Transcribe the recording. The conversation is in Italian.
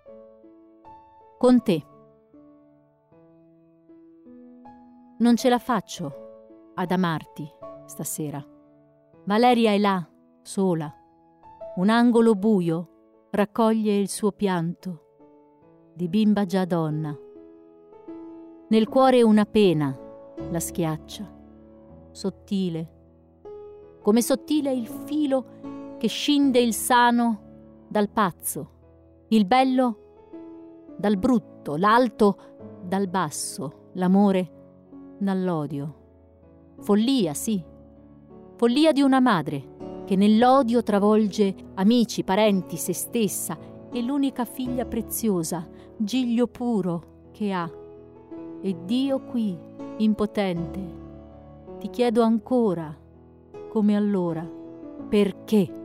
Con te. Non ce la faccio ad amarti stasera. Valeria è là, sola. Un angolo buio raccoglie il suo pianto di bimba già donna. Nel cuore una pena la schiaccia, sottile, come sottile il filo che scinde il sano dal pazzo, il bello dal brutto, l'alto dal basso, l'amore dall'odio. Follia, sì, follia di una madre che nell'odio travolge amici, parenti, se stessa e l'unica figlia preziosa, giglio puro che ha. E Dio qui, impotente, ti chiedo ancora, come allora, perché?